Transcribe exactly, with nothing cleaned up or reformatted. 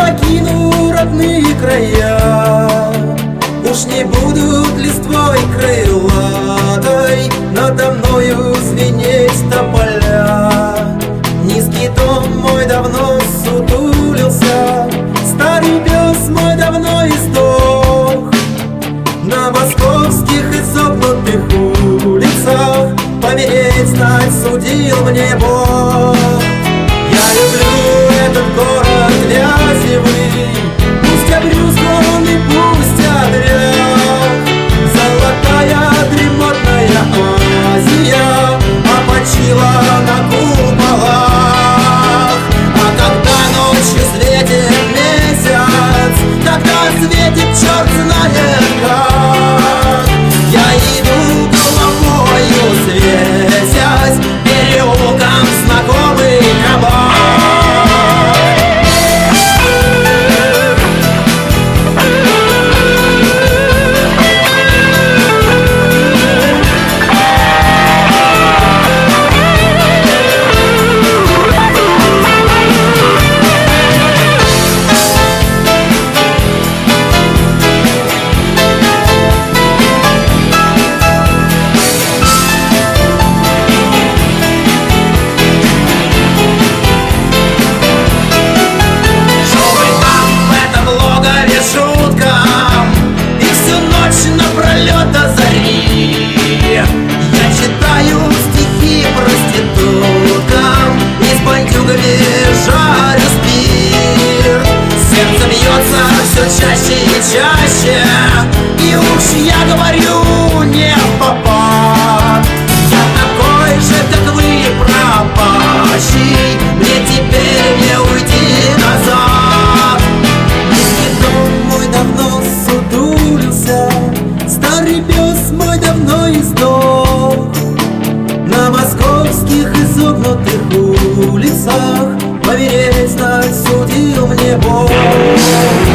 покину родные края. Уж не будут листвой крылатой надо мною звенеть тополя. Низкий дом мой давно сутулился, старый пес мой давно издох. На московских изогнутых улицах помереть знать судил мне Бог. Я люблю этот город грязевый, пусть обрюзг он и пусть обряд. Золотая дремотная Азия опочила на куполах. А когда ночью светит месяц, тогда светит черт знает как. Я иду головою светясь переулком знакомый кабак. Напролет до зари я читаю стихи проституткам и с бандюгами жарю спирт. Сердце бьется все чаще и чаще, и уж я говорю не в попад. Я такой же, как вы, пропащий, мне теперь не уйти назад. Низкий дом мой давно сутулился, старый пес мой давно издох. На московских изогнутых улицах помереть знать судил мне Бог.